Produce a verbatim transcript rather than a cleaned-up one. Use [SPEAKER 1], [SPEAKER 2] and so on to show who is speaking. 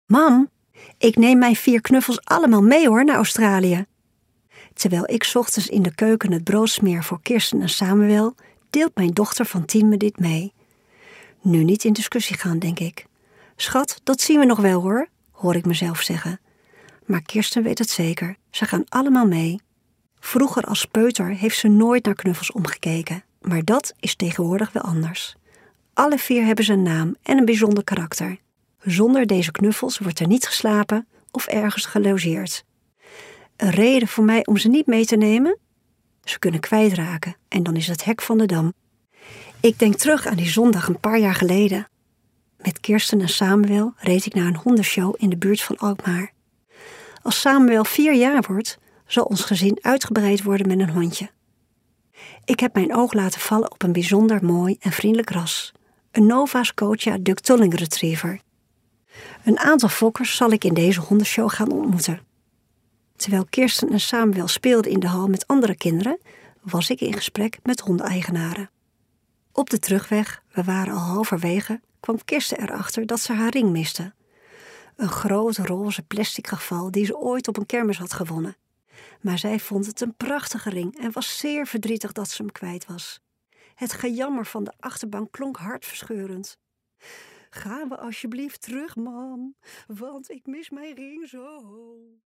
[SPEAKER 1] Mam, ik neem mijn vier knuffels allemaal mee hoor naar Australië. Terwijl ik 's ochtends in de keuken het brood smeer voor Kirsten en Samuel, deelt mijn dochter van tien me dit mee. Nu niet in discussie gaan, denk ik. Schat, dat zien we nog wel hoor, hoor ik mezelf zeggen. Maar Kirsten weet het zeker, ze gaan allemaal mee. Vroeger als peuter heeft ze nooit naar knuffels omgekeken, maar dat is tegenwoordig wel anders. Alle vier hebben ze een naam en een bijzonder karakter. Zonder deze knuffels wordt er niet geslapen of ergens gelogeerd. Een reden voor mij om ze niet mee te nemen? Ze kunnen kwijtraken en dan is het hek van de dam. Ik denk terug aan die zondag een paar jaar geleden. Met Kirsten en Samuel reed ik naar een hondenshow in de buurt van Alkmaar. Als Samuel vier jaar wordt, zal ons gezin uitgebreid worden met een hondje. Ik heb mijn oog laten vallen op een bijzonder mooi en vriendelijk ras. Een Nova Scotia Duck Tulling Retriever. Een aantal fokkers zal ik in deze hondenshow gaan ontmoeten. Terwijl Kirsten en Samuel speelden in de hal met andere kinderen, was ik in gesprek met hondeneigenaren. Op de terugweg, we waren al halverwege, kwam Kirsten erachter dat ze haar ring miste. Een groot roze plastic geval die ze ooit op een kermis had gewonnen. Maar zij vond het een prachtige ring en was zeer verdrietig dat ze hem kwijt was. Het gejammer van de achterbank klonk hartverscheurend. Gaan we alsjeblieft terug, mam, want ik mis mijn ring zo.